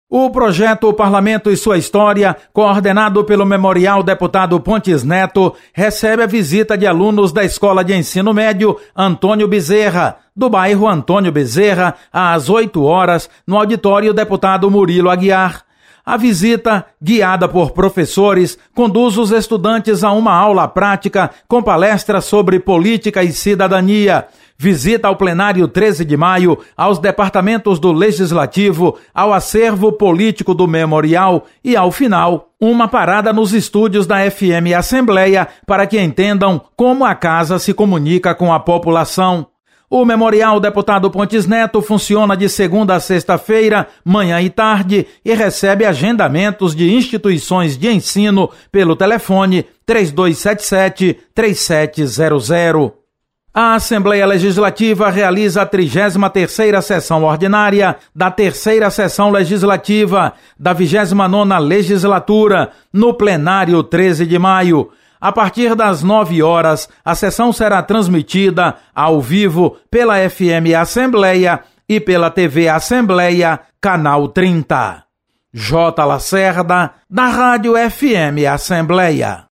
O projeto Parlamento e Sua História, coordenado pelo Memorial Deputado Pontes Neto, recebe a visita de alunos da Escola de Ensino Médio Antônio Bezerra, do bairro Antônio Bezerra, às 8 horas, no auditório Deputado Murilo Aguiar. A visita, guiada por professores, conduz os estudantes a uma aula prática com palestras sobre política e cidadania. Visita ao plenário 13 de maio, aos departamentos do Legislativo, ao acervo político do Memorial e, ao final, uma parada nos estúdios da FM Assembleia para que entendam como a casa se comunica com a população. O Memorial Deputado Pontes Neto funciona de segunda a sexta-feira, manhã e tarde, e recebe agendamentos de instituições de ensino pelo telefone 3277-3700. A Assembleia Legislativa realiza a 33ª sessão ordinária da 3ª sessão legislativa da 29ª legislatura, no plenário 13 de maio. A partir das 9 horas, a sessão será transmitida ao vivo pela FM Assembleia e pela TV Assembleia, canal 30. J. Lacerda, da Rádio FM Assembleia.